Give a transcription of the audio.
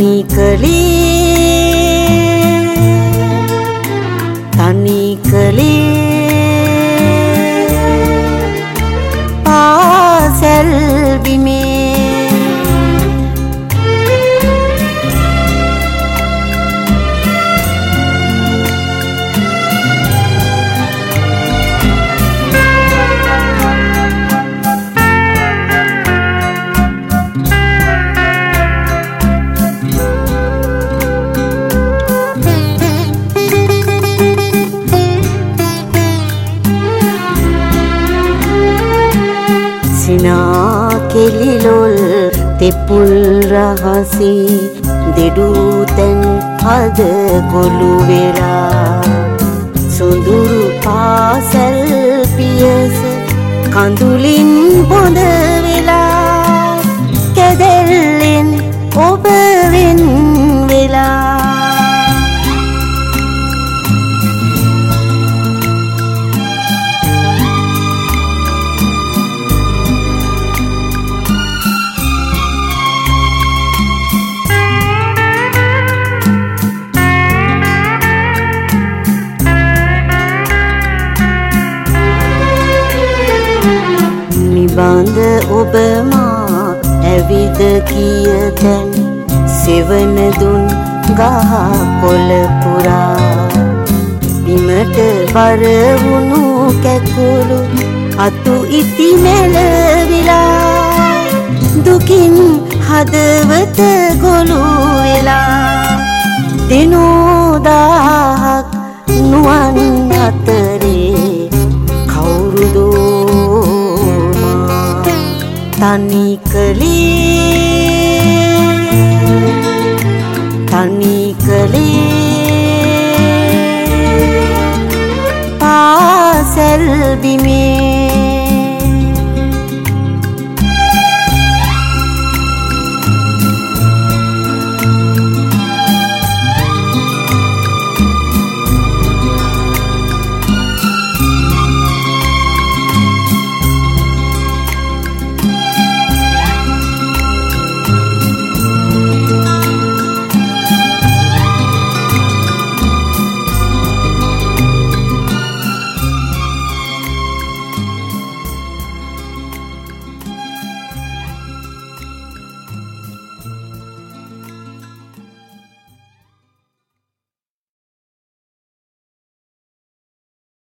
තනි කලේ පාසල් බිමේ කෙලිලොල් තෙපුල් රහසේ දෙඩුතැන් හද කොළු වෙලා සොඳුරු පාසල් පියස කඳුලින් බොඳ වෙලා කැදැල්ලෙන් ඔබ වෙන් වෙලා බඳ ඔබ මා ඇවිද කියතැන් සෙවන දුන් ගහ කොළ පුරා බිමට බර වුණු කැකුළු අතු ඉති මැලවිලා දුකින් හදවත ගොළු වෙලා දිනෝදාහක් නුවන් අතරේ කවුරුදෝ තනි කලේ පාසල් බිමේ